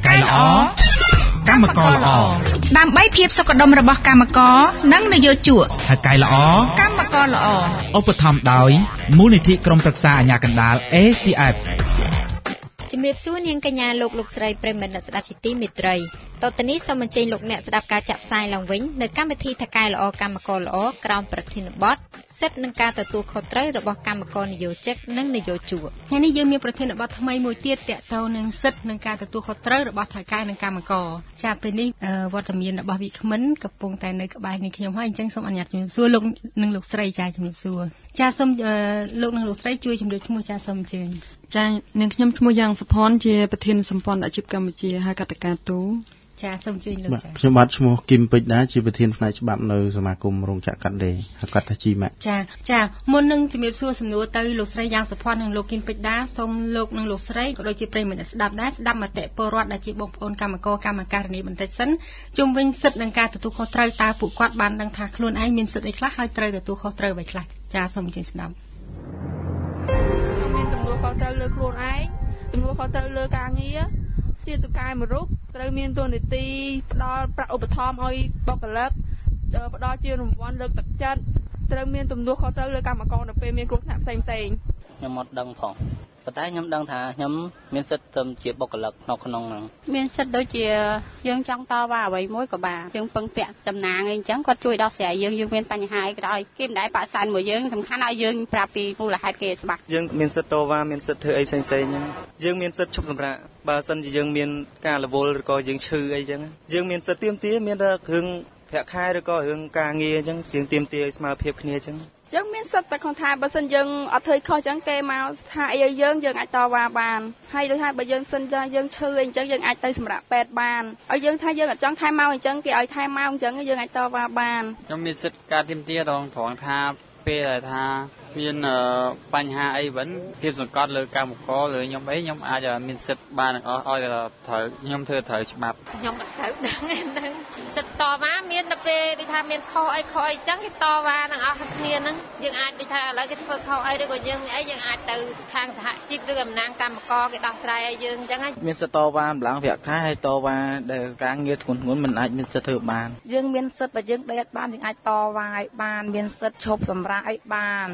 កែល្អកម្មករល្អដើម្បីភាពសុខដុមរបស់កម្មករនិងនយោជកថៅកែល្អកម្មករល្អឧបត្ថម្ភដោយមូលនិធិក្រុមប្រឹក្សាអាជ្ញាកណ្ដាល ACF ជំរាបសួរនាងកញ្ញាលោកស្រីប្រិមត្តអ្នកស្ដាប់ជាទីមេត្រីតទៅនេះសូមអញ្ជើញលោកអ្នកស្ដាប់ការចាក់ផ្សាយឡើងវិញនៅកម្មវិធីថៅកែល្អកម្មករល្អក្រោមប្រធានបទសិទ្ធិនិងការទទួលខុសត្រូវរបស់កម្មករនិយោជិកនិងនយោជកថ្ងៃនេះយើងមានប្រធានបទថ្មីមួយទៀតទាក់ទងនឹងសិទ្ធិនិងការទទួលខុសត្រូវរបស់ថៅកែនិងកម្មករចាពេលនេះវត្តមានរបស់វិក្កាមិនកំពុងតែនៅក្បែរនេះខ្ញុំហើយអញ្ចឹងសូមអនុញ្ញាតជំរាបសួរលោកនិងលោកស្រីចាជំរាបសួរចាសូមលោកនិងលោកស្រីជួយជម្រាបឈ្មោះចាសូមអញ្ជើញចានាងខ្ញុំឈ្មោះយ៉ាងសុផាន់ជាប្រធានសម្ព័ន្ធអាជីពកម្ពុជាហៅកាត់តកាទូចាសូមអញ្ជើញលោកចាខ្ញុំបាទឈ្មោះគឹមពេជ្រដែរជាប្រធានផ្នែកច្បាប់នៅសមាគមរោងចក្រកាត់ដេរហៅកាត់ថាជីម៉ាក់ចាមុននឹងជំរាបសួរសំណួរទៅលោកស្រីយ៉ាងសុផាន់និងលោកគឹមពេជ្រដែរសូមលោកនិងលោកស្រីក៏ដូចជាប្រិយមិត្តស្ដាប់ដែរស្ដាប់មតិពលរដ្ឋដែលជាបងប្អូនកម្មករកម្មការិនីបន្តិចសិនជុំវិញសិទ្ធិនិងការទទួលខុសត្រូវតើពួកគាត់បានដឹងថាខ្លួនឯងមានសិទ្ធិអីខ្លះហើយត្រូវទទួលខុសត្រូវអ្វីខ្លះចាសូមអញ្ជើញស្ដាប់ខ្ញុំមានទំនួលខុសត្រូវលើខ្លួនឯងទំនួលខុសត្រូវលើការងារជាតុកែមួយរូបត្រូវមានតួនាទីផ្ដល់ប្រាក់ឧបត្ថម្ភឲ្យបុគ្គលិកផ្ដល់ជារង្វាន់លើកទឹកចិត្តត្រូវមានទំនួលខុសត្រូវលើកម្មករនៅពេលមានគ្រោះថ្នាក់ផ្សេងៗខ្ញុំអត់ដឹងផងប៉ុន្តែខ្ញុំដឹងថាខ្ញុំមានសិទ្ធិទៅជាបុគ្គលិកក្នុងហ្នឹងមានសិទ្ធិដូចជាយើងចង់តវ៉ាអ្វីមួយក៏បានយើងពឹងពាក់តំណាងអីអញ្ចឹងគាត់ជួយដោះស្រាយយើងមានបញ្ហាអីក៏ដោយគេមិនដែលប៉ាក់សានមួយយើងសំខាន់ឲ្យយើងប្រាប់ពីមូលហេតុគេច្បាស់យើងមានសិទ្ធិតវ៉ាមានសិទ្ធិធ្វើអីផ្សេងៗហ្នឹងយើងមានសិទ្ធិឈប់សម្រាកបើសិនជាយើងមានការរវល់ឬក៏យើងឈឺអីចឹងយើងមានសិទ្ធិទាមទារមានតែរឿងប្រាក់ខែឬក៏រឿងការងារអញ្ចឹងយើងទាមទារឲ្យស្មើភាពគ្នាអញ្ចឹងយើងមានសិទ្ធិតែគាត់ថាបើសិនយើងអត់ធ្វើខុសអញ្ចឹងគេមកថាអីឲ្យយើងអាចតវ៉ាបានហើយដូចថាបើយើងសិនចាយើងឈឺអីអញ្ចឹងយើងអាចទៅសម្រាប់ពេទ្យបានឲ្យយើងថាយើងអត់ចង់ថែមមកអញ្ចឹងគេឲ្យថែមមកអញ្ចឹងយើងអាចតវ៉ាបានខ្ញុំមានសិទ្ធិការទាមទារត្រង់ថាពេលដែលថាមានបញ្ហាអីវិញភាពសង្កត់លើកម្មករលើខ្ញុំអីខ្ញុំអាចមានសិទ្ធិបានទាំងអស់ឲ្យត្រូវខ្ញុំធ្វើត្រូវច្បាប់ខ្ញុំអត់ត្រូវដឹងសិទ្ធិតវ៉ាមានតែពេលដូចថាមានខុសអីអញ្ចឹងគេតវ៉ាទាំងអស់គ្នាហ្នឹងយើងអាចដូចថាឥឡូវគេធ្វើខុសអីឬក៏យើងអីយើងអាចទៅខាងសហជីពឬអំណាចកម្មករគេដោះស្រាយឲ្យយើងអញ្ចឹងមានសិទ្ធិតវ៉ាម្លងប្រាក់ខែហើយតវ៉ាដែលការងារធ្ងន់ធ្ងរមិនអាចមានសិទ្ធិធ្វើបានយើងមានសិទ្ធិបើយើងដេកបានយើងអាចតវ៉ាឲ្យបានមានសិទ្ធិឈប់សម្រាកឲ្យបាន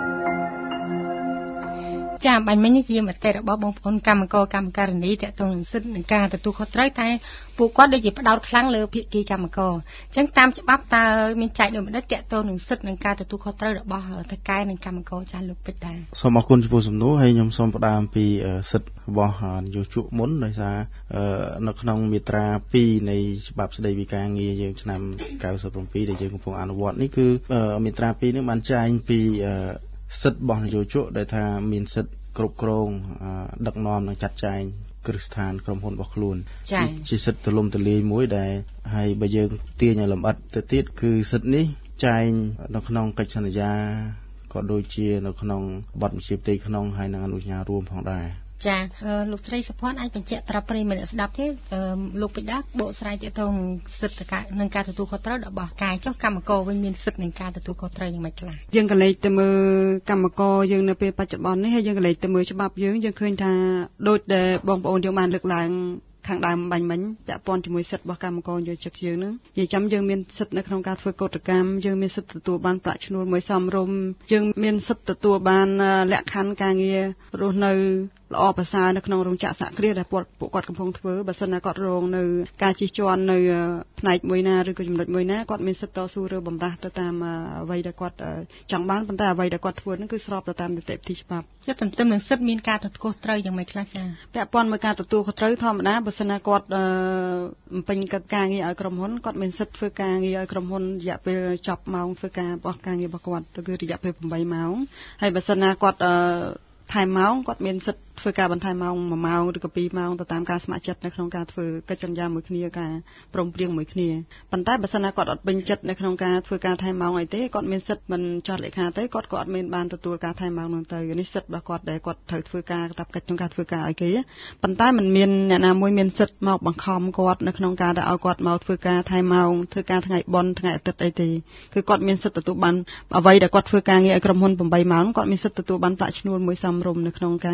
ចាបាញ់មិញនេះជាមតិរបស់បងប្អូនកម្មករកម្មការិនីទាក់ទងនឹងសិទ្ធិនិងការទទួលខុសត្រូវតែពួកគាត់ដូចជាផ្ដោតខ្លាំងលើភាគីកម្មករអញ្ចឹងតាមច្បាប់តើមានចែកដូចម្ដេចទាក់ទងនឹងសិទ្ធិនិងការទទួលខុសត្រូវរបស់ថៅកែនិងកម្មករចាលោកពេជ្រដែរសូមអរគុណចំពោះសំណួរហើយខ្ញុំសូមផ្ដើមពីសិទ្ធិរបស់នយោជកមុនដោយសារនៅក្នុងមាត្រា2នៃច្បាប់ស្តីពីការងារយើងឆ្នាំ97ដែលយើងកំពុងអនុវត្តនេះគឺមាត្រា2នេះបានចែងពីសិទ្ធិរបស់នយោជកដែលថាមានសិទ្ធិគ្រប់គ្រងដឹកនាំនិងចាត់ចែងគ្រឹះស្ថានក្រុមហ៊ុនរបស់ខ្លួនជាសិទ្ធិទូលំទូលាយមួយដែលហើយបើយើងទាញឲ្យលម្អិតទៅទៀតគឺសិទ្ធិនេះចែងនៅក្នុងកិច្ចសន្យាក៏ដូចជានៅក្នុងបទបញ្ជាផ្ទៃក្នុងហើយនិងអនុញ្ញាតរួមផងដែរចាលោកស្រីសុភ័ណ្ឌអាចបញ្ជាក់ប្រាប់ប្រិយមិត្តស្ដាប់ទេលោកពេជ្រដាបកស្រាយទាក់ទងសិទ្ធិនិងការទទួលខុសត្រូវរបស់ការចុះកម្មករវិញមានសិទ្ធិនិងការទទួលខុសត្រូវយ៉ាងម៉េចខ្លះយើងក៏លេចទៅមើលកម្មករយើងនៅពេលបច្ចុប្បន្ននេះហើយយើងក៏លេចទៅមើលច្បាប់យើងឃើញថាដូចដែលបងប្អូនយើងបានលើកឡើងខាងដើមបាញ់មិញពាក់ព័ន្ធជាមួយសិទ្ធិរបស់កម្មករយោជិកយើងនឹងនិយាយចាំយើងមានសិទ្ធិនៅក្នុងការធ្វើកោតកម្មយើងមានសិទ្ធិទទួលបានប្រាក់ឈ្នួលមួយសមរម្យយើងមានសិទ្ធិទទួលបានលក្ខខណ្ឌការងាររស់នៅល្អប្រសើរនៅក្នុងរោងចក្រសហគ្រាសដែលពួកគាត់កំពុងធ្វើបើសិនណាគាត់រងនៅការជិះជាន់នៅផ្នែកមួយណាឬក៏ចំណុចមួយណាគាត់មានសិទ្ធិតស៊ូឬបំរាស់ទៅតាមអ្វីដែលគាត់ចង់បានប៉ុន្តែអ្វីដែលគាត់ធ្វើហ្នឹងគឺស្របទៅតាមនីតិវិធីច្បាប់ចិត្តទន្ទឹមនឹងសិទ្ធិមានការទទួលខុសត្រូវយ៉ាងម៉េចខ្លះចា៎ពាក់ព័ន្ធមួយការទទួលខុសត្រូវធម្មតាបើសិនណាគាត់បំពេញកិច្ចការងារឲ្យក្រុមហ៊ុនគាត់មានសិទ្ធិធ្វើការងារឲ្យក្រុមហ៊ុនរយៈពេលចប់ម៉ោងធ្វើការរបស់ការងាររបស់គាត់គឺរយៈពេល8ម៉ោងហើយបើសិនណាគាត់ថែមម៉ោងគាត់មានសិទ្ធិធ្វើការបន្ថែមម៉ោង1ម៉ោងឬក៏2ម៉ោងទៅតាមការស្ម័គ្រចិត្តនៅក្នុងការធ្វើកិច្ចសន្យាមួយគ្នាការព្រមព្រៀងមួយគ្នាប៉ុន្តែបើសិនណាគាត់អត់ពេញចិត្តនៅក្នុងការធ្វើការថែមម៉ោងអីទេគាត់មានសិទ្ធិមិនចោទលេខាទេគាត់ក៏អត់មានបានទទួលការថែមម៉ោងនោះទៅនេះសិទ្ធិរបស់គាត់ដែលគាត់ត្រូវធ្វើការកាតព្វកិច្ចក្នុងការធ្វើការឲ្យគេប៉ុន្តែមិនមានអ្នកណាមួយមានសិទ្ធិមកបង្ខំគាត់នៅក្នុងការដែលឲ្យគាត់មកធ្វើការថែមម៉ោងធ្វើការថ្ងៃបុណ្យថ្ងៃអាទិត្យអីទេគឺគាត់មានសិទ្ធិទទួលបានអ្វីដែលគាត់ធ្វើការងារឲ្យក្រុមហ៊ុន8ម៉ោងគាត់មានសិទ្ធិទទួលបានប្រាក់ឈ្នួលមួយសមរម្យនៅក្នុងការងារ8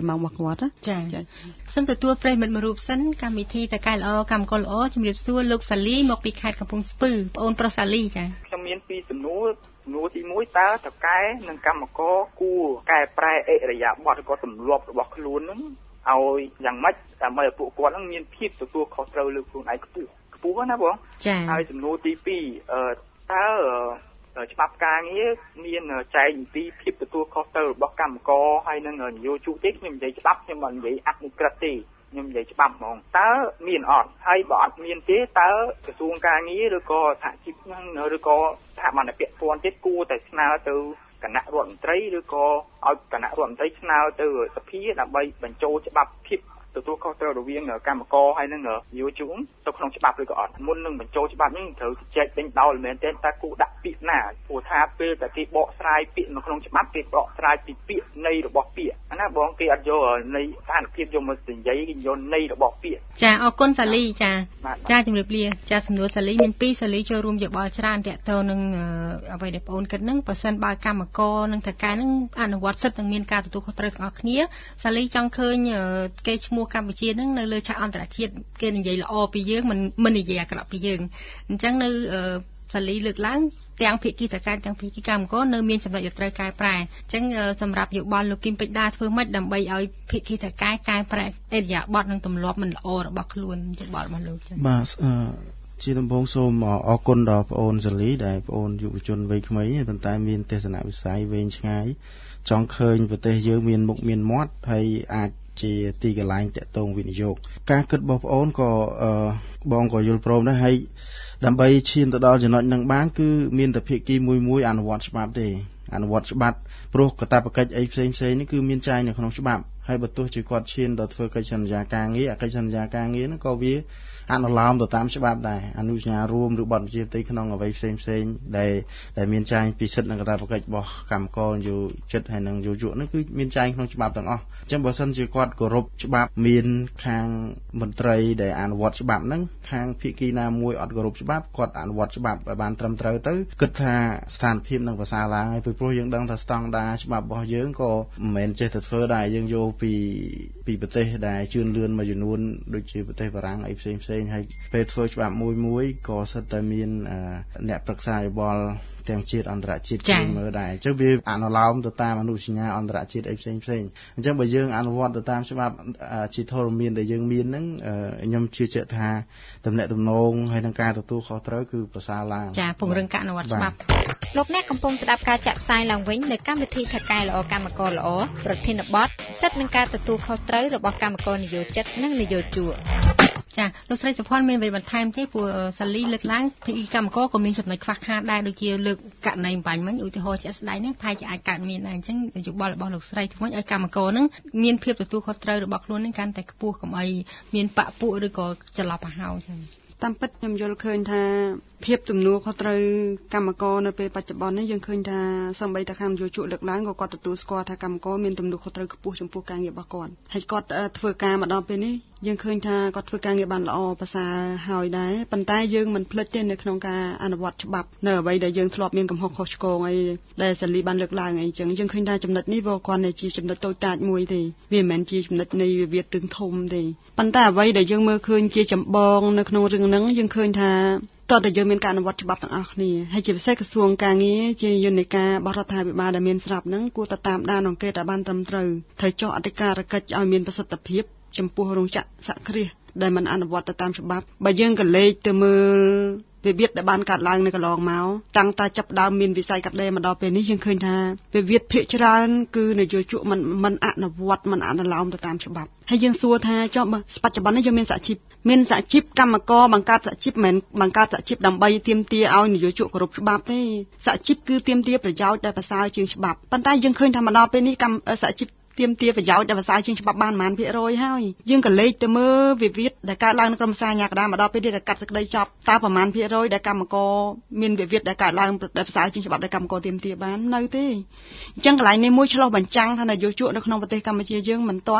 ម៉ោងរបស់គាត់ចាសូមទទួលប្រិយមិត្តមួយរូបសិនកម្មវិធីតកែល្អកម្មករល្អជំរាបសួរលោកសាលីមកពីខេត្តកំពង់ស្ពឺបងអូនប្រុសសាលីចាខ្ញុំមានពីរសំណួរទី1តើតកែនិងកម្មករគួរកែប្រែអិរិយាបថឬក៏ទម្លាប់របស់ខ្លួននឹងឲ្យយ៉ាងម៉េចដើម្បីឲ្យពួកគាត់នឹងមានភាពទទួលខុសត្រូវលើខ្លួនឯងខ្ពស់ណាបងហើយសំណួរទី2តើច្បាប់ការងារមានចែងអំពីភាពទទួលខុសត្រូវរបស់កម្មករហើយនឹងនយោជកទេខ្ញុំនិយាយច្បាប់ខ្ញុំមិននិយាយអនុក្រឹត្យទេខ្ញុំនិយាយច្បាប់ហ្មងតើមានអត់ហើយបើអត់មានទេតើក្រសួងការងារឬក៏សហជីពនឹងឬក៏ស្ថាប័នពាក់ព័ន្ធទៀតគួរតែស្នើទៅគណៈរដ្ឋមន្ត្រីឬក៏ឲ្យគណៈរដ្ឋមន្ត្រីស្នើទៅសភាដើម្បីបញ្ចូលច្បាប់ភាពទទួលខុសត្រូវរវាងកម្មករហើយនឹងយុវជនទៅក្នុងច្បាប់ឬក៏អត់មុននឹងបញ្ចូលច្បាប់នេះត្រូវចែកដេញដោលមែនទេតើគួរដាក់ពាក្យណាព្រោះថាពេលតែគេបកស្រាយពាក្យនៅក្នុងច្បាប់គេបកស្រាយពីពាក្យន័យរបស់ពាក្យណាបងគេអត់យកន័យស្ថានភាពយកមកនិយាយគេយកន័យរបស់ពាក្យចាអរគុណសាលីចាជំរាបលាចាសំណួរសាលីមាន2សាលីចូលរួមយោបល់ច្រើនតាក់ទងនឹងអ្វីដែលបងអូនគិតហ្នឹងបើសិនបើកម្មករនិងតកែហ្នឹងអនុវត្តសិទ្ធិនិងមានការទទួលខុសត្រូវទាំងអស់គ្នាសាលីចង់ឃើញគេឈ្មោះកម្ពុជានឹងនៅលើឆាកអន្តរជាតិគេនិយាយល្អពីយើងមិននិយាយអាក្រក់ពីយើងអញ្ចឹងនៅសាលីលើកឡើងទាំងភាគីតកែទាំងភាគីកម្មករនៅមានចំណុចត្រូវកែប្រែអញ្ចឹងសម្រាប់យោបល់លោកគឹមពេជ្រដាធ្វើម៉េចដើម្បីឲ្យភាគីតកែកែប្រែអរិយាប័ត្រនិងទម្លាប់មិនល្អរបស់ខ្លួនយោបល់របស់លោកចឹងបាទជាដំបូងសូមអរគុណដល់បងអូនសាលីដែលបងអូនយុវជនវ័យក្មេងប៉ុន្តែមានទស្សនវិស័យវែងឆ្ងាយចង់ឃើញប្រទេសយើងមានមុខមានមាត់ហើយអាចជាទីកន្លែងតាក់ទងវិនិយោគការគិតរបស់បងអូនក៏បងក៏យល់ព្រមដែរហើយដើម្បីឈានទៅដល់ចំណុចនឹងបានគឺមានតែភាគីមួយអនុវត្តច្បាប់ទេអនុវត្តច្បាប់ព្រោះកាតព្វកិច្ចអីផ្សេងនេះគឺមានចែងនៅក្នុងច្បាប់ហើយបើទោះជាគាត់ឈានដល់ធ្វើកិច្ចសន្យាការងារកិច្ចសន្យាការងារហ្នឹងក៏វាអនុលោមទៅតាមច្បាប់ដែរអនុញ្ញាតរួមឬបទបញ្ជាផ្ទៃក្នុងអ្វីផ្សេងដែលមានចែងពីសិទ្ធិនិងកាតព្វកិច្ចរបស់កម្មករយុវជនហើយនិងយុវជនហ្នឹងគឺមានចែងក្នុងច្បាប់ទាំងអស់អញ្ចឹងបើសិនជាគាត់គោរពច្បាប់មានខាងមន្ត្រីដែលអនុវត្តច្បាប់ហ្នឹងខាងភាគីណាមួយអត់គោរពច្បាប់គាត់អនុវត្តច្បាប់ឲ្យបានត្រឹមត្រូវទៅគិតថាស្ថានភាពនឹងប្រសើរឡើងហើយព្រោះយើងដឹងថាស្តង់ដារច្បាប់របស់យើងក៏មិនមែនចេះតែធ្វើដែរយើងយកពីប្រទេសដែលជឿនលឿនមួយចំនួនដូចជាប្រទេសបារាំងអីផ្សេងហើយពេលធ្វើច្បាប់មួយក៏សិតតែមានអ្នកប្រឹក្សាយោបល់ទាំងជាតិអន្តរជាតិគេមើលដែរអញ្ចឹងវាអនុលោមទៅតាមអនុសញ្ញាអន្តរជាតិអីផ្សេងអញ្ចឹងបើយើងអនុវត្តទៅតាមច្បាប់ជាធរមានដែលយើងមានហ្នឹងខ្ញុំជឿជាក់ថាតំណែងតំណងហើយនឹងការទទួលខុសត្រូវគឺប្រសើរឡើងចាពង្រឹងការអនុវត្តច្បាប់លោកអ្នកកំពុងស្ដាប់ការចាក់ផ្សាយឡើងវិញនៅកម្មវិធីថកែល្អកម្មករល្អប្រធានបទសិទ្ធិនិងការទទួលខុសត្រូវរបស់កម្មករនិយោជិតនិងនិយោជកចាលោកស្រីសុភ័ណ្ឌមានអ្វីបន្ថែមទេព្រោះសាលីលើកឡើងភាគីកម្មករក៏មានចំណុចខ្វះខាតដែរដូចជាលើកករណីបាញ់មិញឧទាហរណ៍ជាក់ស្ដែងហ្នឹងប្រហែលជាអាចកើតមានដែរអញ្ចឹងយោបល់របស់លោកស្រីធ្វើម៉េចឲ្យកម្មករហ្នឹងមានភាពទទួលខុសត្រូវរបស់ខ្លួនហ្នឹងកាន់តែខ្ពស់កុំឲ្យមានបាក់ពួកឬក៏ច្រឡប់ប្រហោចឹងតាមពិតខ្ញុំយល់ឃើញថាភាពទំនួលខុសត្រូវកម្មករនៅពេលបច្ចុប្បន្ននេះយើងឃើញថាសម្បីតែខាងយុវជនលើកឡើងក៏គាត់ទទួលស្គាល់ថាកម្មករមានទំនួលខុសត្រូវខ្ពស់ចំពោះការងាររបស់គាត់ហើយគាត់ធ្វើការមកដល់ពេលនេះយើងឃើញថាគាត់ធ្វើការងារបានល្អប្រសើរហើយដែរប៉ុន្តែយើងមិនភ្លេចទេនៅក្នុងការអនុវត្តច្បាប់នៅអ្វីដែលយើងធ្លាប់មានកំហុសខុសឆ្គងអីដែលសាលីបានលើកឡើងអីចឹងយើងឃើញថាចំណុចនេះវាគ្រាន់តែជាចំណុចតូចតាចមួយទេវាមិនមែនជាចំណុចនៃវិវាទរឿងធំទេប៉ុន្តែអ្វីដែលយើងមើលឃើញជាចម្បងនៅក្នុងរឿងហ្នឹងយើងឃើញថាតើតើយើងមានការអនុវត្តច្បាប់ទាំងអស់គ្នាហើយជាពិសេសក្រសួងការងារជាយន្តការរបស់រដ្ឋាភិបាលដែលមានស្រាប់ហ្នឹងគួរតែតាមដានអង្កេតឲ្យបានត្រឹមត្រូវចុះអធិការកិច្ចឲ្យមានប្រសិទ្ធភាពចំពោះរោងចក្រសហគ្រាសដែលមិនអនុវត្តទៅតាមច្បាប់បើយើងក៏លេខទៅមើលវិវាទដែលបានកើតឡើងនៅកន្លងមកតាំងតែចាប់ដើមមានវិស័យកាត់ដេរមកដល់ពេលនេះយើងឃើញថាវិវាទភាគច្រើនគឺនយោជកមិនអនុវត្តមិនអនុលោមទៅតាមច្បាប់ហើយយើងសួរថាចុះបើបច្ចុប្បន្ននេះយើងមានសហជីពកម្មករបង្កើតសហជីពមិនបង្កើតសហជីពដើម្បីទាមទារឲ្យនយោជកគោរពច្បាប់ទេសហជីពគឺទាមទារប្រយោជន៍ដែលប្រសើរជាងច្បាប់ប៉ុន្តែយើងឃើញថាមកដល់ពេលនេះសហជីពទាមទារប្រយោជន៍ដែលប្រសើរជាងច្បាប់បានប៉ុន្មាន%ហើយយើងក៏លេខទៅមើលវិវាទដែលកើតឡើងនៅក្រមសាញាកដាមកដល់ពេលនេះដែលកាត់សេចក្តីចប់តើប្រមាណ%ដែលកម្មករមានវិវាទដែលកើតឡើងដែលប្រសើរជាងច្បាប់ដែលកម្មករទាមទារបាននៅទេអញ្ចឹងកន្លែងនេះមួយឆ្លោះបញ្ចាំងថានយោជកនៅក្នុងប្រទេសកម្ពុជាយើងមិនទាន់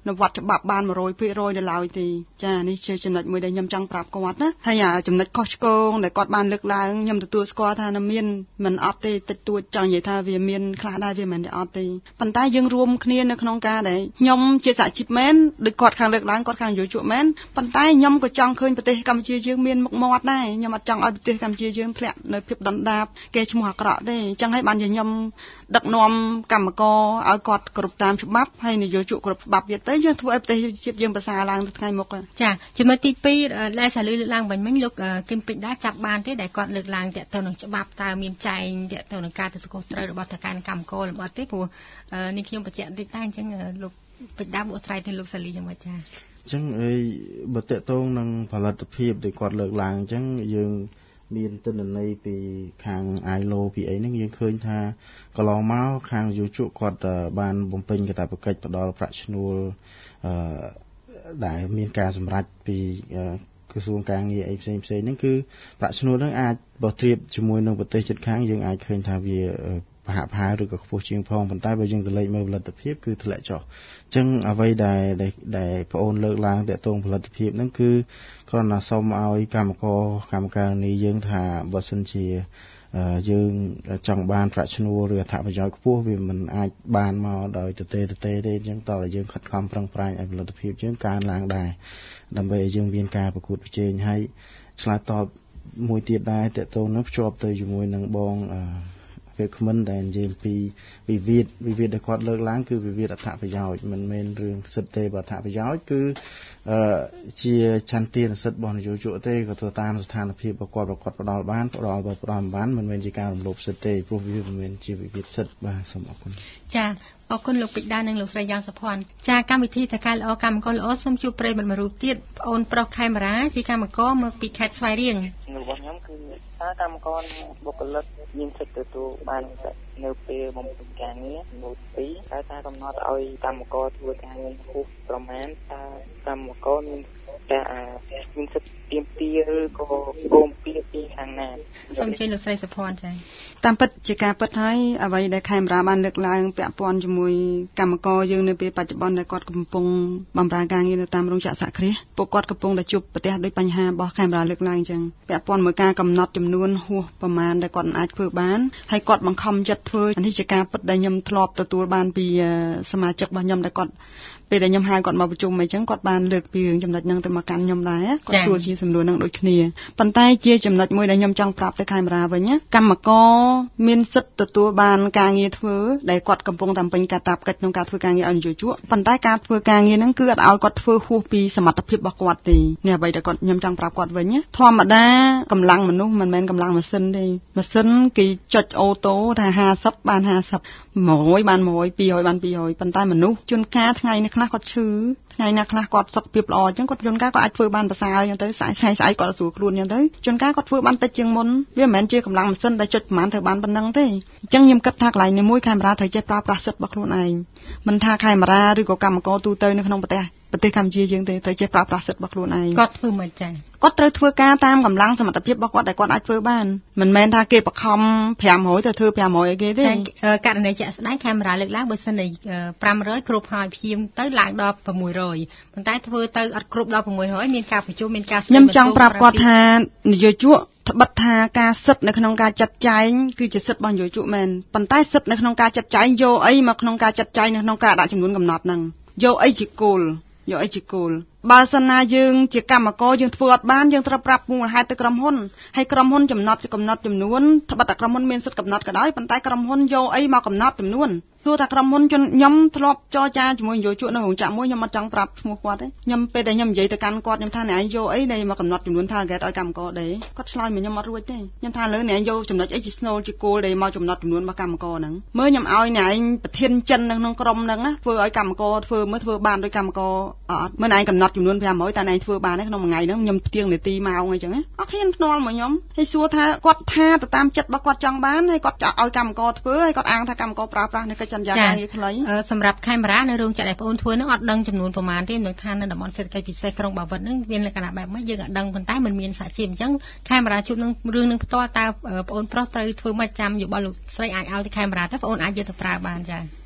វត្តច្បាប់បាន 100% នៅឡើយទេចានេះជាចំណុចមួយដែលខ្ញុំចង់ប្រាប់គាត់ណាហើយចំណុចខុសឆ្គងដែលគាត់បានលើកឡើងខ្ញុំទទួលស្គាល់ថាមានមិនអត់ទេតិចតួចចង់និយាយថាវាមានខ្លះដែរវាមិនអត់ទេប៉ុន្តែយើងរួមគ្នានៅក្នុងការដែលខ្ញុំជាសហជីពមែនដូចគាត់ខាងលើកឡើងគាត់ខាងយោជកមែនប៉ុន្តែខ្ញុំក៏ចង់ឃើញប្រទេសកម្ពុជាយើងមានមុខមាត់ដែរខ្ញុំអត់ចង់ឲ្យប្រទេសកម្ពុជាយើងធ្លាក់នៅភាពដុនដាបគេឈ្មោះអាក្រក់ទេអញ្ចឹងហើយបានជាខ្ញុំដឹកនាំកម្មករឲ្យគាត់គ្រប់តាមច្បាប់ហើយនយោជកគ្រប់ច្បាប់ទៀតទៅយើងធ្វើឲ្យប្រទេសជាតិយើងប្រសើរឡើងទៅថ្ងៃមុខចាចំណុចទី2ដែលសាលឺលើកឡើងវិញលោកគឹមពេជ្រដែរចាប់បានទេដែលគាត់លើកឡើងទាក់ទងនឹងច្បាប់តើមានចែងទាក់ទងនឹងការទទួលខុសត្រូវរបស់តការកម្មកររបស់ទេព្រោះនេះខ្ញុំបញ្ជាក់តិចតែអញ្ចឹងលោកពេជ្រដែរបកស្រាយទៅលោកសាលីយ៉ាងម៉េចចាអញ្ចឹងបើទាក់ទងនឹងផលិតភាពដែលគាត់លើកឡើងអញ្ចឹងយើងមានទិន្នន័យពីខាង ILO ពីអីហ្នឹងយើងឃើញថាកន្លងមកខាងយោជកគាត់បានបំពេញកាតព្វកិច្ចផ្ដល់ប្រាក់ឈ្នួលដែលមានការសម្រេចពីក្រសួងការងារអីផ្សេងៗហ្នឹងគឺប្រាក់ឈ្នួលហ្នឹងអាចបើប្រៀបជាមួយនឹងប្រទេសជិតខាងយើងអាចឃើញថាវាប្រហាក់ប្រហែលឬក៏ខ្ពស់ជាងផងប៉ុន្តែបើយើងទៅលេខមើលផលិតភាពគឺធ្លាក់ចុះអញ្ចឹងអ្វីដែលបងអូនលើកឡើងទាក់ទងផលិតភាពហ្នឹងគឺគ្រាន់តែសូមឲ្យកម្មការនីយើងថាបើសិនជាយើងចង់បានប្រាក់ឈ្នួលឬអត្ថប្រយោជន៍ខ្ពស់វាមិនអាចបានមកដោយទទេទេអញ្ចឹងតើយើងខិតខំប្រឹងប្រែងឲ្យផលិតភាពយើងកើនឡើងដែរដើម្បីឲ្យយើងមានការប្រកួតប្រជែងហើយឆ្លើយតបមួយទៀតដែរទាក់ទងនឹងភ្ជាប់ទៅជាមួយនឹងបងវាគ្មិនដែលនិយាយពីវិវាទដែលគាត់លើកឡើងគឺវិវាទអត្ថប្រយោជន៍មិនមែនរឿងសិទ្ធិទេបើអត្ថប្រយោជន៍គឺជាឆន្ទានុសិទ្ធិរបស់នយោជកទេក៏ទៅតាមស្ថានភាពរបស់គាត់ផ្ដល់បានមិនមែនជាការរំលោភសិទ្ធិទេព្រោះវាមិនមែនជាវិវាទសិទ្ធិបាទសូមអរគុណចាអរគុណលោកពេជ្រដែរនិងលោកស្រីយ៉ាងសុភ័ណ្ឌចាកម្មវិធីតការល្អកម្មករល្អសូមជួបប្រិយមិត្តមួយរូបទៀតប្អូនប្រុសខេមរាជាកម្មករមកពីខេត្តស្វាយរៀងរបស់ខ្ញុំគឺថាកម្មករបុគ្គលិកមានសិទ្ធិទទួលបាននៅពេលបំពេញការងារមួយពីរតែថាកំណត់ឲ្យកម្មករធ្វើការងារហួសប្រមាណតើកម្មករមានសិទ្ធិទាមទារឬក៏គោលពីពីខាងណាសូមជម្រាបលោកស្រីសុភ័ណ្ឌចា៎តាមពិតជាការពិតហើយអ្វីដែលខេមរាបានលើកឡើងពាក់ព័ន្ធជាមួយកម្មករយើងនៅពេលបច្ចុប្បន្នដែលគាត់កំពុងបម្រើការងារនៅតាមរោងចក្រសហគ្រាសពួកគាត់កំពុងតែជួបប្រទះដោយបញ្ហារបស់ខេមរាលើកឡើងអញ្ចឹងពាក់ព័ន្ធមួយការកំណត់ចំនួនហួសប្រមាណដែលគាត់អាចធ្វើបានហើយគាត់បង្ខំចិត្តធ្វើនេះជាការពិតដែលខ្ញុំធ្លាប់ទទួលបានពីសមាជិករបស់ខ្ញុំដែលគាត់ពេលដែលខ្ញុំហៅគាត់មកប្រជុំអីចឹងគាត់បានលើកពីរឿងចំណុចហ្នឹងទៅមកកាន់ខ្ញុំដែរគាត់សួរជាសំណួរហ្នឹងដូចគ្នាប៉ុន្តែជាចំណុចមួយដែលខ្ញុំចង់ប្រាប់ទៅខេមរាវិញកម្មករមានសិទ្ធិទទួលបានការងារធ្វើដែលគាត់កំពុងតែបំពេញកាតព្វកិច្ចក្នុងការធ្វើការងារឲ្យនយោជកប៉ុន្តែការធ្វើការងារហ្នឹងគឺអត់ឲ្យគាត់ធ្វើហួសពីសមត្ថភាពរបស់គាត់ទេនេះអ្វីដែលខ្ញុំចង់ប្រាប់គាត់វិញធម្មតាកម្លាំងមនុស្សមិនមែនកម្លាំងម៉ាស៊ីនទេម៉ាស៊ីនគេចុចអូតូថា50បាន50 100បាន100 200បាន200ប៉ុន្តែមនុស្សជួនកាលថ្ងៃនេះខ្លះគាត់ឈឺថ្ងៃណាខ្លះគាត់សុខភាពល្អអញ្ចឹងគាត់ជួនកាលគាត់អាចធ្វើបានប្រសើរអញ្ចឹងទៅស្អែកគាត់ស្រួលខ្លួនអញ្ចឹងទៅជួនកាលគាត់ធ្វើបានតិចជាងមុនវាមិនមែនជាកម្លាំងម៉ាស៊ីនដែលចុចប្រមាណធ្វើបានប៉ុណ្ណឹងទេអញ្ចឹងខ្ញុំគិតថាកន្លែងនេះមួយខេមរាត្រូវចេះប្រើប្រាស់សិទ្ធិរបស់ខ្លួនឯងមិនថាខេមរាឬក៏កម្មករទូទៅនៅក្នុងប្រទេសកម្ពុជាយើងទេត្រូវចេះប្រើប្រាស់សិទ្ធិរបស់ខ្លួនឯងគាត់ធ្វើមិនចា៎គាត់ត្រូវធ្វើការតាមកម្លាំងសមត្ថភាពរបស់គាត់ដែលគាត់អាចធ្វើបានមិនមែនថាគេបខំ500ទៅធ្វើ500ឲ្យគេទេករណីជាក់ស្ដែងខេមរាលើកឡើងបើសិនតែ500គ្រប់ហើយព្យាមទៅឡើងដល់600ប៉ុន្តែធ្វើទៅអត់គ្រប់ដល់600មានការប្រជុំមានការខ្ញុំចង់ប្រាប់គាត់ថានយោជកត្បិតថាការសិទ្ធិនៅក្នុងការចាត់ចែងគឺជាសិទ្ធិរបស់នយោជកមែនប៉ុន្តែសិទ្ធិនៅក្នុងការចាត់ចែងយកអីមកក្នុងការចាត់ចែងនៅក្នុងការដាក់ចំនួនកំណត់ហ្នឹងយកអីជាគោលបើសិនណាយើងជាកម្មករយើងធ្វើអត់បានយើងត្រូវប្រាប់មូលហេតុទៅក្រុមហ៊ុនហើយក្រុមហ៊ុនកំណត់ចំនួនត្បិតតែក្រុមហ៊ុនមានសិទ្ធិកំណត់ក៏ដោយប៉ុន្តែក្រុមហ៊ុនយកអីមកកំណត់ចំនួនទោះតែក្រុមហ៊ុនខ្ញុំធ្លាប់ចរចាជាមួយនយោជកនៅរោងចក្រមួយខ្ញុំអត់ចង់ប្រាប់ឈ្មោះគាត់ទេខ្ញុំពេលដែលខ្ញុំនិយាយទៅកាន់គាត់ខ្ញុំថាអ្នកឯងយកអីដែលមកកំណត់ចំនួន target ឲ្យកម្មករដែរគាត់ឆ្លើយមកខ្ញុំអត់រួចទេខ្ញុំថាលើអ្នកឯងយកចំណុចអីជា snol ជាគោលដែលមកកំណត់ចំនួនរបស់កម្មករហ្នឹងមើលខ្ញុំឲ្យអ្នកឯងប្រធានចិននៅក្នុងក្រុមហ្នឹងណាធ្វើឲ្យកម្មករធ្វើបានដោយកម្មករអត់មើលអ្នកឯងកំណត់ចំនួន500តែអ្នកឯងធ្វើបានទេក្នុងមួយថ្ងៃហ្នឹងខ្ញុំផ្ទៀងនាទីម៉ោងអីចឹងណាអត់ឃើញភ្នាល់មកខ្ញុំហើយសួរថាគាត់ថាទៅតាមចិត្តរបស់គាត់ចង់បានហើយគាត់ឲ្យកម្មករធ្វើហើយគាត់អាងថាកម្មករប្រើប្រាស់នៅកិច្ចសន្យាការងារខ្លីសម្រាប់ខេមរានៅរោងចក្រដែលបងអូនធ្វើនោះអត់ដឹងចំនួនប្រមាណទេនឹងថានៅតំបន់សេដ្ឋកិច្ចពិសេសក្រុងបាវិតហ្នឹងមានលក្ខណៈបែបម៉េចយើងអត់ដឹងប៉ុន្តែมันមានសហជីពអញ្ចឹងខេមរាជួបនឹងរឿងនឹងផ្ទាល់តើបងអូនប្រុសត្រូវធ្វើម៉េចចាំយោបល់លោកស្រីអាចឲ្យទៅខេមរាទៅបងអូនអាចយកទៅប្រើបានចា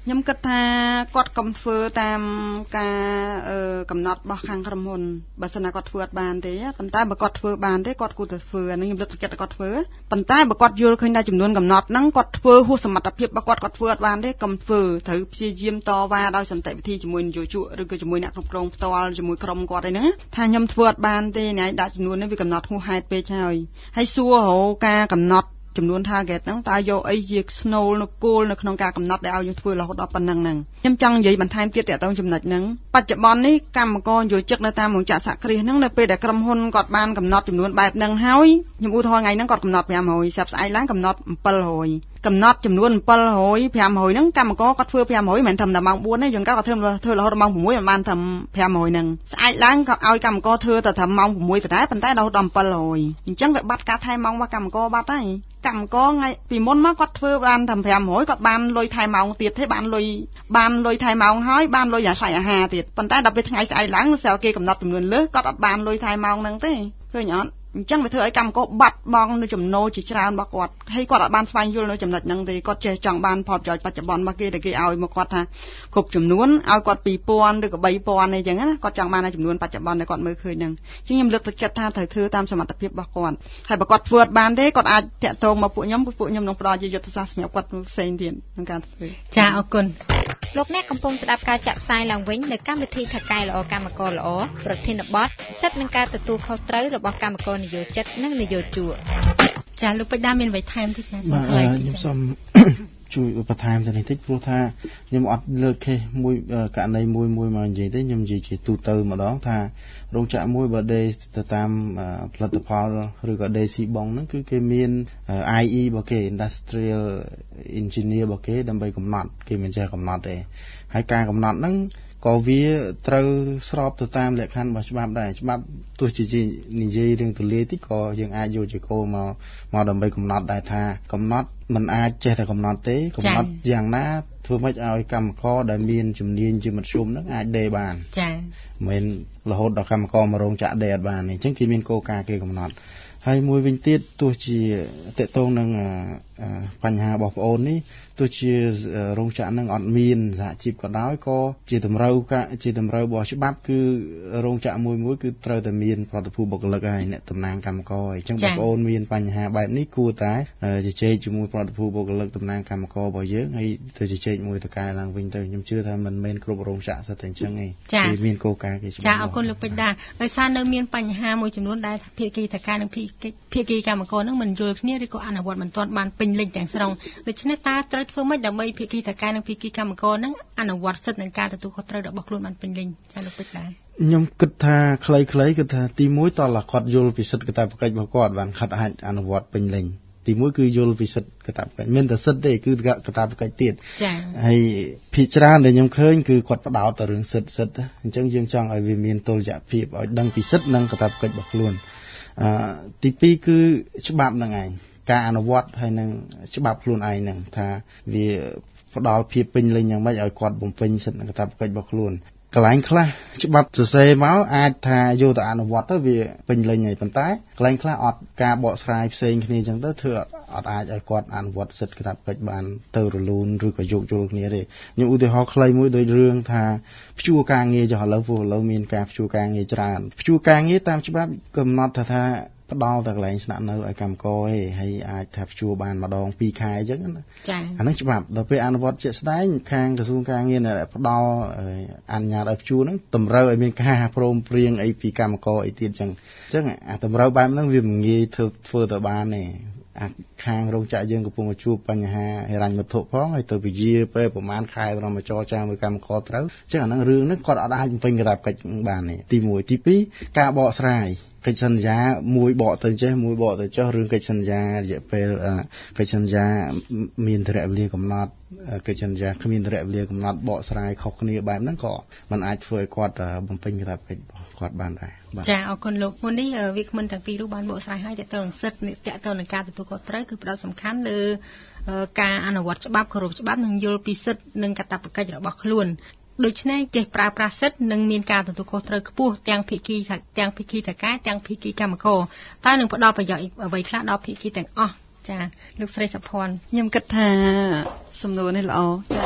ខ្ញុំគិតថាគាត់កុំធ្វើតាមការកំណត់របស់ខាងក្រុមហ៊ុនបើសិនណាគាត់ធ្វើអត់បានទេប៉ុន្តែបើគាត់ធ្វើបានទេគាត់គួរតែធ្វើអានេះខ្ញុំលើកទឹកចិត្តឲ្យគាត់ធ្វើប៉ុន្តែបើគាត់យល់ឃើញថាចំនួនកំណត់ហ្នឹងគាត់ធ្វើហួសសមត្ថភាពរបស់គាត់ធ្វើអត់បានទេកុំធ្វើត្រូវព្យាយាមតវ៉ាដោយសន្តិវិធីជាមួយនយោជកឬក៏ជាមួយអ្នកគ្រប់គ្រងផ្ទាល់ជាមួយក្រុមគាត់អីហ្នឹងថាខ្ញុំធ្វើអត់បានទេអ្នកដាក់ចំនួននេះវាកំណត់ហួសហេតុពេកហើយសួររកការកំណត់ចំនួន target ហ្នឹងតើយកអីជាស្នូលនៅគោលនៅក្នុងការកំណត់ដែលឲ្យយើងធ្វើរហូតដល់ប៉ុណ្ណឹងហ្នឹងខ្ញុំចង់និយាយបន្ថែមទៀតទាក់ទងចំណុចហ្នឹងបច្ចុប្បន្ននេះកម្មករយោជិកនៅតាមរោងចក្រសហគ្រាសហ្នឹងនៅពេលដែលក្រុមហ៊ុនគាត់បានកំណត់ចំនួនបែបហ្នឹងហើយខ្ញុំឧទាហរណ៍ថ្ងៃហ្នឹងគាត់កំណត់500ស្រាប់ស្អែកឡើងកំណត់700កំណត់ចំនួន700 500ហ្នឹងកម្មករគាត់ធ្វើ500មិនមែនត្រឹមតែម៉ោង4ទេយន្តការគាត់ធ្វើរហូតដល់ម៉ោង6មិនបានត្រឹម500ហ្នឹងស្អែកឡើងក៏ឲ្យកម្មករធ្វើតែត្រឹមម៉ោង6តែប៉ុន្តែរហូតដល់700អញ្ចឹងវាបាត់ការថែម៉ោងរបស់កម្មករបាត់ហើយកម្មករថ្ងៃពីមុនមកគាត់ធ្វើបានត្រឹម500គាត់បានលុយថែម៉ោងទៀតទេបានលុយថែម៉ោងហើយបានលុយអាស្រ័យអាហារទៀតប៉ុន្តែដល់ពេលថ្ងៃស្អែកឡើងស្រាប់គេកំណត់ចំនួនលើសគាត់អត់បានលុយថែម៉ោងហ្នឹងទេឃើញអត់អញ្ចឹងវាធ្វើឲ្យកម្មករបាត់បង់នៅចំណូលជាច្រើនរបស់គាត់ហើយគាត់អត់បានស្វែងយល់នៅចំណុចហ្នឹងទេគាត់ចេះចង់បានផលប្រយោជន៍បច្ចុប្បន្នរបស់គេដែលគេឲ្យមកគាត់ថាគ្រប់ចំនួនឲ្យគាត់ 2000 ឬក៏ 3000 អីចឹងណាគាត់ចង់បានចំនួនបច្ចុប្បន្នដែលគាត់មើលឃើញហ្នឹងអញ្ចឹងខ្ញុំលើកទឹកចិត្តថាត្រូវធ្វើតាមសមត្ថភាពរបស់គាត់ហើយបើគាត់ធ្វើអត់បានទេគាត់អាចតាក់ទងមកពួកខ្ញុំនឹងផ្ដល់ជាយុទ្ធសាស្ត្រសម្រាប់គាត់ផ្សេងទៀតក្នុងការធ្វើចាអរគុណលោកអ្នកកំពុងស្ដាប់ការចាក់ផ្សាយឡើងវិញនៅកម្មវិធីថកែល្អកម្មករល្អប្រធានបទសិទ្ធិនឹងការទទួលខុសត្រូវរបស់កម្មករនិយោជិតនិងនិយោជកចាលោកពេជ្រដាមានអ្វីថែមទេចាសូមថ្លែងខ្ញុំសូមជួយបន្ថែមទៅនេះតិចព្រោះថាខ្ញុំអត់លើកខេសមួយករណីមួយមកនិយាយទេខ្ញុំនិយាយជាទូទៅម្ដងថារោងចក្រមួយបើដេទៅតាមផលិតផលឬក៏ដេស៊ីបងហ្នឹងគឺគេមាន IE របស់គេ Industrial Engineer របស់គេដើម្បីកំណត់គេមិនចេះកំណត់ទេហើយការកំណត់ហ្នឹងក៏វាត្រូវស្របទៅតាមលក្ខខណ្ឌរបស់ច្បាប់ដែរច្បាប់ទោះជានិយាយរឿងទូលាយតិចក៏យើងអាចយកជាគោលមកដើម្បីកំណត់ដែរថាកំណត់មិនអាចចេះតែកំណត់ទេកំណត់យ៉ាងណាធ្វើម៉េចឲ្យកម្មករដែលមានជំនាញជាមធ្យមហ្នឹងអាចដេបានចា៎មិនរហូតដល់កម្មករមករោងចក្រដេអត់បានទេអញ្ចឹងគេមានគោលការណ៍គេកំណត់ហើយមួយវិញទៀតទោះជាតកតងនឹងបញ្ហារបស់បងអូននេះទោះជារោងចក្រនឹងអត់មានសហជីពក៏ដោយក៏ជាតម្រូវរបស់ច្បាប់គឺរោងចក្រមួយគឺត្រូវតែមានប្រតិភូបុគ្គលិកហើយអ្នកតំណាងកម្មករអញ្ចឹងបងអូនមានបញ្ហាបែបនេះគួរតែជជែកជាមួយប្រតិភូបុគ្គលិកតំណាងកម្មកររបស់យើងហើយទៅជជែកមួយទៅកែឡើងវិញទៅខ្ញុំជឿថាមិនមែនគ្រប់រោងចក្រស្ទើរតែអញ្ចឹងទេគេមានគោលការណ៍គេច្បាស់ចាអរគុណលោកពេជ្រដាដោយសារនៅមានបញ្ហាមួយចំនួនដែលភាគីថកែនិងភាគីកម្មករនឹងមិនយល់គ្នាឬក៏អនុវត្តមិនទាន់បានពេញលេញទាំងស្រុងដូច្នេះតើត្រូវធ្វើម៉េចដើម្បីភាគីថកែនិងភាគីកម្មករនឹងអនុវត្តសិទ្ធិនឹងការទទួលខុសត្រូវរបស់ខ្លួនបានពេញលេញចាលោកពេជ្រដាខ្ញុំគិតថាខ្លីៗគឺថាទី1តើគាត់យល់ពីសិទ្ធិកាតព្វកិច្ចរបស់គាត់បានខិតអាចអនុវត្តពេញលេញទី1គឺយល់ពីសិទ្ធិកាតព្វកិច្ចមិនតែសិទ្ធិទេគឺកាតព្វកិច្ចទៀតចា៎ហើយភាគច្រើនដែលខ្ញុំឃើញគឺគាត់ផ្ដោតទៅរឿងសិទ្ធិអញ្ចឹងយើងចង់ឲ្យវាមានតុល្យភាពឲ្យដឹងពីសិទ្ធិនិងកាតព្វកិច្ចរបស់ខ្លួនទី2គឺច្បាប់នឹងឯងការអនុវត្តហើយនឹងច្បាប់ខ្លួនឯងនឹងថាវាផ្ដល់ភាពពេញលេញយ៉ាងម៉េចឲ្យគាត់បំពេញសិទ្ធិនិងកាតព្វកិច្ចរបស់ខ្លួនកន្លែងខ្លះច្បាប់សរសេរមកអាចថាយកទៅអនុវត្តទៅវាពេញលេញហើយប៉ុន្តែកន្លែងខ្លះអត់ការបកស្រាយផ្សេងគ្នាចឹងទៅធ្វើអត់អាចឲ្យគាត់អនុវត្តសិទ្ធិកាតព្វកិច្ចបានទៅរលូនឬក៏យោគយល់គ្នាទេខ្ញុំឧទាហរណ៍ខ្លីមួយដូចរឿងថាព្យួរការងារចុះឥឡូវមានការព្យួរការងារច្រើនព្យួរការងារតាមច្បាប់កំណត់ថាផ្ដល់តែកន្លែងស្នាក់នៅឲ្យកម្មករឯងហើយអាចថាព្យួរបានម្ដង2ខែអញ្ចឹងណាចា៎អាហ្នឹងច្បាប់ដល់ពេលអនុវត្តជាក់ស្ដែងខាងក្រសួងការងារដែលផ្ដល់អនុញ្ញាតឲ្យព្យួរហ្នឹងតម្រូវឲ្យមានការព្រមព្រៀងអីពីកម្មករអីទៀតអញ្ចឹងអាតម្រូវបែបហ្នឹងវាមិនងាយធ្វើទៅបានទេខាងរោងចក្រយើងកំពុងជួបបញ្ហាហិរញ្ញវត្ថុផងហើយទៅវិជាពេលប្រហែលខែដល់មកចរចាមួយកម្មករត្រូវអញ្ចឹងអាហ្នឹងរឿងហ្នឹងគាត់អត់អាចបំពេញកាតព្វកិច្ចបានទេទី1ទី2ការបកស្រាយកិច្ចសន្យាមួយបកទៅចេះមួយបកទៅចុះរឿងកិច្ចសន្យារយៈពេលកិច្ចសន្យាមានធរៈវេលាកំណត់កិច្ចសន្យាគ្មានធរៈវេលាកំណត់បកស្រាយខុសគ្នាបែបហ្នឹងក៏มันអាចធ្វើឲ្យគាត់បំពេញកាតព្វកិច្ចគាត់បានដែរចាអរគុណលោកមុននេះវាគ្មិនទាំងពីរនោះបានបកស្រាយឲ្យតទៅនឹងសិទ្ធិតទៅនឹងការទទួលខុសត្រូវគឺផ្ដោតសំខាន់លើការអនុវត្តច្បាប់គោរពច្បាប់និងយល់ពីសិទ្ធិនិងកាតព្វកិច្ចរបស់ខ្លួនដូច្នេះចេះប្រើប្រាស់សិទ្ធិនិងមានការទទួលខុសត្រូវខ្ពស់ទាំងភាគីថកែទាំងភាគីកម្មករតើនឹងផ្ដល់ប្រយោជន៍អ្វីខ្លះដល់ភាគីទាំងអស់ចាលោកស្រីសុភ័ណ្ឌខ្ញុំគិតថាសំណួរនេះល្អចា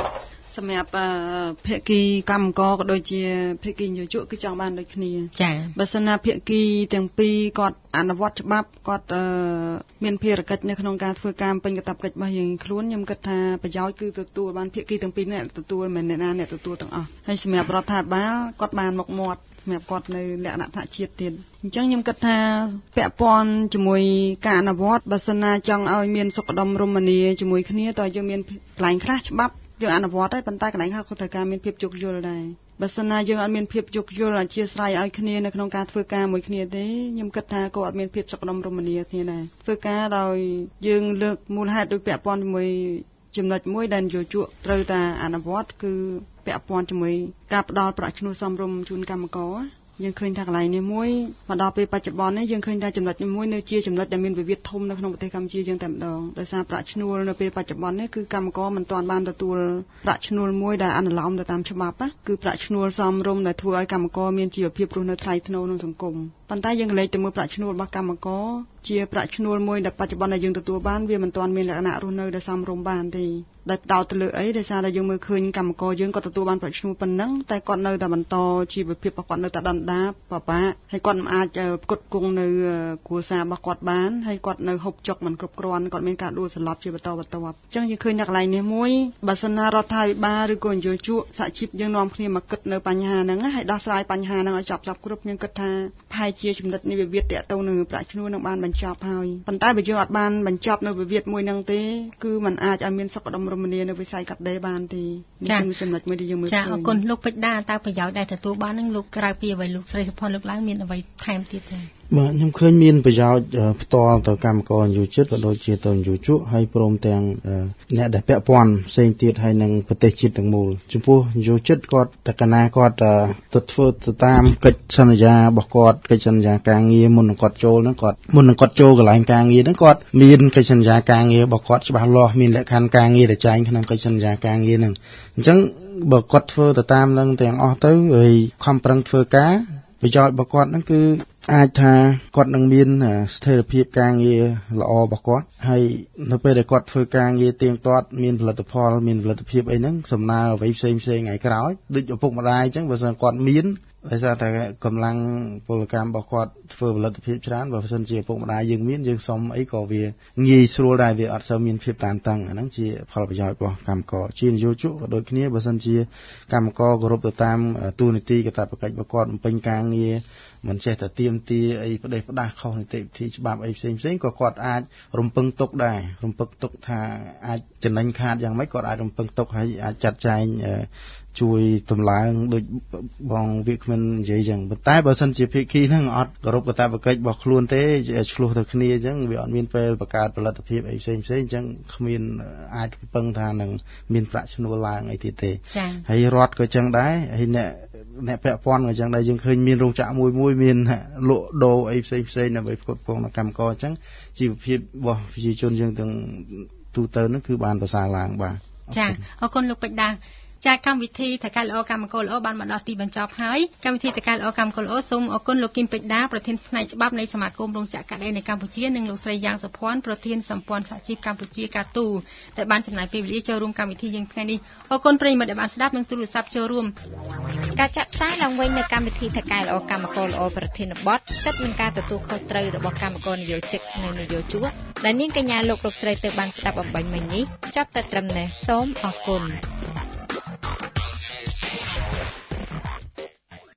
សម្រាប់ភាគីកម្មករក៏ដូចជាភាគីយោជកគឺចង់បានដូចគ្នាចា៎បើសិនណាភាគីទាំងពីរគាត់អនុវត្តច្បាប់គាត់មានភារកិច្ចនៅក្នុងការធ្វើការពេញកាតព្វកិច្ចរបស់យើងខ្លួនខ្ញុំគិតថាប្រយោជន៍គឺទទួលបានភាគីទាំងពីរអ្នកទទួលមិនអ្នកណាអ្នកទទួលទាំងអស់ហើយសម្រាប់រដ្ឋាភិបាលគាត់បានមុខមាត់សម្រាប់គាត់នៅលក្ខណៈថ្នាក់ជាតិទៀតអញ្ចឹងខ្ញុំគិតថាពាក់ព័ន្ធជាមួយការអនុវត្តបើសិនណាចង់ឲ្យមានសុខដុមរមនាជាមួយគ្នាតើយើងមានកន្លែងខ្លះច្បាប់យើងអនុវត្តហើយប៉ុន្តែកន្លែងខ្លះក៏ត្រូវការមានភាពយោគយល់ដែរបើសិនណាយើងអត់មានភាពយោគយល់អធិស្ឋានឲ្យគ្នានៅក្នុងការធ្វើការមួយគ្នាទេខ្ញុំគិតថាក៏អត់មានភាពសុខដុមរមនាគ្នាដែរធ្វើការដោយយើងលើកមូលហេតុដោយពាក់ព័ន្ធជាមួយចំណុចមួយដែលយោជកត្រូវតែអនុវត្តគឺពាក់ព័ន្ធជាមួយការផ្ដល់ប្រាក់ឈ្នួលសមរម្យជូនកម្មករយើងឃើញថាកន្លែងនេះមួយមកដល់ពេលបច្ចុប្បន្ននេះយើងឃើញថាចំណុចនេះមួយនៅជាចំណុចដែលមានវិវាទធំនៅក្នុងប្រទេសកម្ពុជាយើងតែម្ដងដោយសារប្រាក់ឈ្នួលនៅពេលបច្ចុប្បន្ននេះគឺកម្មករមិនទាន់បានទទួលប្រាក់ឈ្នួលមួយដែលអនុលោមទៅតាមច្បាប់គឺប្រាក់ឈ្នួលសមរម្យដែលធ្វើឲ្យកម្មករមានជីវភាពរស់នៅថ្លៃថ្នូរក្នុងសង្គមប៉ុន្តែយើងក៏លេចទៅមើលប្រាក់ឈ្នួលរបស់កម្មករជាប្រាក់ឈ្នួលមួយដែលបច្ចុប្បន្នដែលយើងទទួលបានវាមិនទាន់មានលក្ខណៈរស់នៅដែលសមរម្យបានទេដែលផ្ដោតទៅលើអីដោយសារតែយើងមើលឃើញកម្មករយើងគាត់ទទួលបានប្រាក់ឈ្នួលប៉ុណ្ណឹងតែគាត់នៅតែបន្តជីវភាពរបស់គាត់នៅតែដុនដាបពិបាកហើយគាត់មិនអាចផ្គត់ផ្គង់នៅគ្រួសាររបស់គាត់បានហើយគាត់នៅហូបចុកមិនគ្រប់គ្រាន់គាត់មានការដួលសន្លប់ជាបន្តបន្ទាប់អញ្ចឹងយើងឃើញថាកន្លែងនេះមួយបើសិនណារដ្ឋាភិបាលឬក៏នយោជកសហជីពយើងនាំគ្នាមកគិតនៅបញ្ហាហ្នឹងហើយដោះស្រាយបញ្ហាហ្នឹងឲ្យចប់គ្រប់ខ្ញុំគិតថាប្រហែលជាចំណុចនេះវិវាទតាក់ទងនឹងប្រាក់ឈ្នួលនឹងបានបញ្ចប់ហើយប៉ុន្តែបើយើងអត់បានបញ្ចប់នៅវិវាទមួយហ្នឹងទេគឺมันអាចឲ្យមានសុខដុមរមនានៅវិស័យកាត់ដេរបានទេនេះគឺចំណុចមួយដែលយើងមើលឃើញចាអរគុណលោកពេជ្រដាតើប្រយោជន៍ដែលទទួលបាននឹងលោកក្រៅពីអ្វីលោកស្រីសុផុនលើកឡើងមានអ្វីថែមទៀតទេបាទខ្ញុំឃើញមានប្រយោជន៍ផ្ទាល់ទៅកម្មករយោជិតក៏ដូចជាទៅយោជកហើយព្រមទាំងអ្នកដែលពាក់ព័ន្ធផ្សេងទៀតហើយនឹងប្រទេសជាតិទាំងមូលចំពោះយោជិតគាត់តកណាគាត់ទៅធ្វើទៅតាមកិច្ចសន្យារបស់គាត់កិច្ចសន្យាការងារមុននឹងគាត់ចូលហ្នឹងគាត់មុននឹងគាត់ចូលកន្លែងការងារហ្នឹងគាត់មានកិច្ចសន្យាការងាររបស់គាត់ច្បាស់លាស់មានលក្ខខណ្ឌការងារដែលចែងក្នុងកិច្ចសន្យាការងារហ្នឹងអញ្ចឹងបើគាត់ធ្វើទៅតាមនឹងទាំងអស់ទៅហើយខំប្រឹងធ្វើការប្រយោជន៍របស់គាត់ហ្នឹងគឺអាចថាគាត់នឹងមានស្ថិរភាពការងារល្អរបស់គាត់ហើយនៅពេលដែលគាត់ធ្វើការងារទៀងទាត់មានផលិតផលមានផលិតភាពអីហ្នឹងសំណើអ្វីផ្សេងថ្ងៃក្រោយដូចឪពុកម្ដាយអញ្ចឹងបើសិនគាត់មានដោយសារតែកម្លាំងពលកម្មរបស់គាត់ធ្វើផលិតភាពច្រើនបើមិនជាឪពុកម្ដាយយើងមានយើងសុំអីក៏វាងាយស្រួលដែរវាអត់សូវមានភាពតានតឹងអាហ្នឹងជាផលប្រយោជន៍របស់កម្មករជានយោជកក៏ដូចគ្នាបើមិនជាកម្មករគោរពទៅតាមទូនីតិកាតព្វកិច្ចរបស់គាត់បំពេញការងារមិនចេះតែទៀមទាអីផ្ដេសផ្ដាស់ខុសនីតិវិធីច្បាប់អីផ្សេងក៏គាត់អាចរំពឹងទុកដែររំពឹងទុកថាអាចចំណេញខាតយ៉ាងម៉េចគាត់អាចរំពឹងទុកហើយអាចចាត់ចែងជួយតម្លើងដូចបងវាគ្មិននិយាយចឹងប៉ុន្តែបើសិនជាភាគីហ្នឹងអត់គោរពកាតព្វកិច្ចរបស់ខ្លួនទេឆ្លោះទៅគ្នាចឹងវាអត់មានពេលបង្កើតផលិតភាពអីផ្សេងចឹងគ្មានអាចរំពឹងថានឹងមានប្រាក់ឈ្នួលឡើងអីទៀតទេហើយរដ្ឋក៏ចឹងដែរហើយអ្នកពាក់ព័ន្ធក៏ចឹងដែរយើងឃើញមានរោងចក្រមួយមានលក់ដូរអីផ្សេងដើម្បីផ្គត់ផ្គង់ដល់កម្មករចឹងជីវភាពរបស់ប្រជាជនយើងទាំងទូទៅហ្នឹងគឺបានប្រសើរឡើងបាទចាអរគុណលោកពេជ្រដាចាកម្មវិធីថកែល្អកម្មករល្អបានមកដល់ទីបញ្ចប់ហើយកម្មវិធីថកែល្អកម្មករល្អសូមអរគុណលោកគឹមពេជ្រដាប្រធានផ្នែកច្បាប់នៃសមាគមរោងចក្រកាត់ដេរនៅកម្ពុជានិងលោកស្រីយ៉ាងសុភ័ណ្ឌប្រធានសម្ព័ន្ធសហជីពកម្ពុជាកាទូដែលបានចំណាយពេលវេលាចូលរួមកម្មវិធីយើងថ្ងៃនេះអរគុណប្រិយមិត្តដែលបានស្ដាប់និងទូរស័ព្ទចូលរួមការចាក់ផ្សាយឡើងវិញនៅកម្មវិធីថកែល្អកម្មករល្អប្រធានបទសិទ្ធិនឹងការទទួលខុសត្រូវរបស់កម្មករនិយោជិតនិងនិយោជកដែលនាងកញ្ញាលោកស្រីទៅបានស្ដាប់អំបញ្ញមិញនេះចាប់តែត្រឹមនេះសូមអរគុណ